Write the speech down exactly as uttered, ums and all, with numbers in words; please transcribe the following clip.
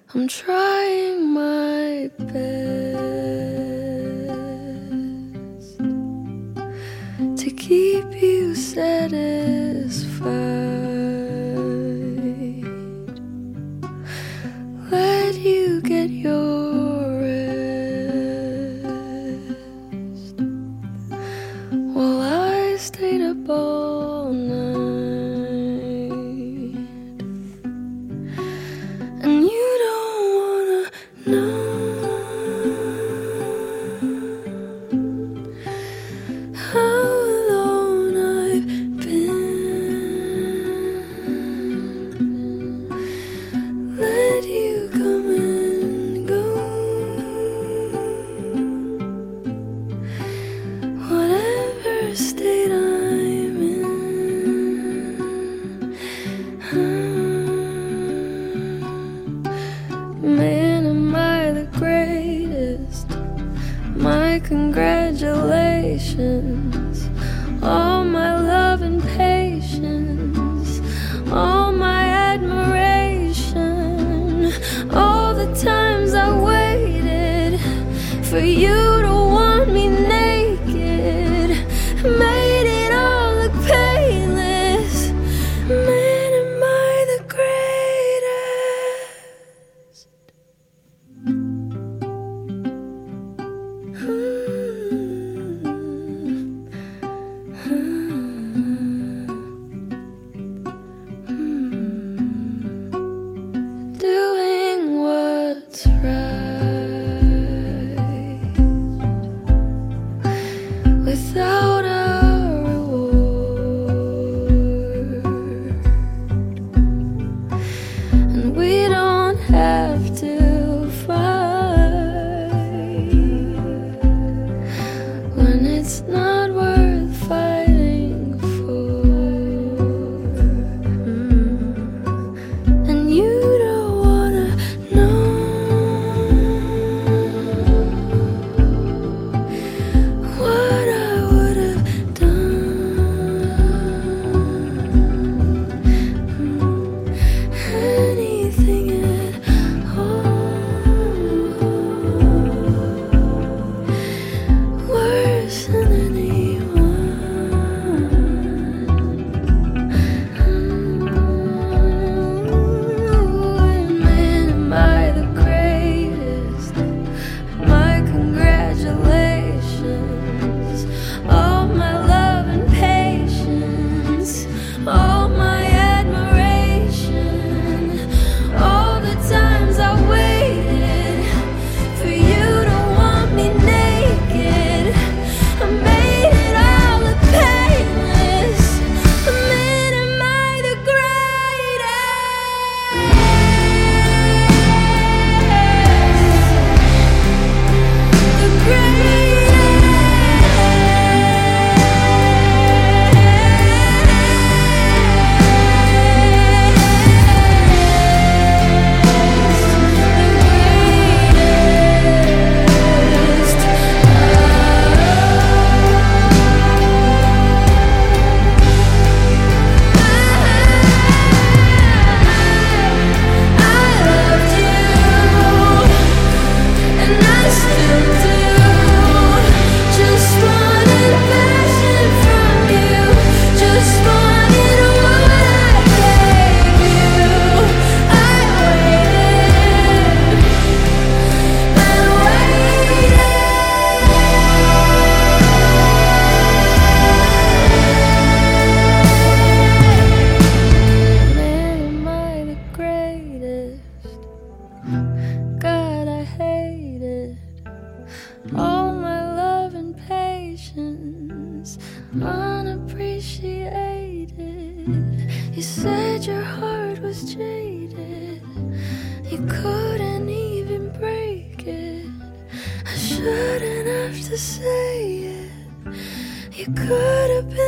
I'm trying my best to keep you satisfied. Let you get your rest while I stayed up all night. And you don't wanna know how alone I've been. Let you come and go. Whatever state I'm in, man, am I the greatest? My congratulations. All my love and patience, all my admiration, all the times I waited for you to want me naked, made it all look painless. Man, am I the greatest? Doing what's right without a reward, and we don't have to fight when it's not worth fighting for. Mm. And you don't wanna know what I would have done. Mm. Anything at all, worse than anyone. Man, am I the greatest? My congratulations. All my love and patience, all my admiration, all the times I waited for you to want me naked, I made it all look painless. Man, am I the greatest? The God, I hate it. All my love and patience unappreciated. You said your heart was jaded, you couldn't even break it. I shouldn't have to say it. You could have been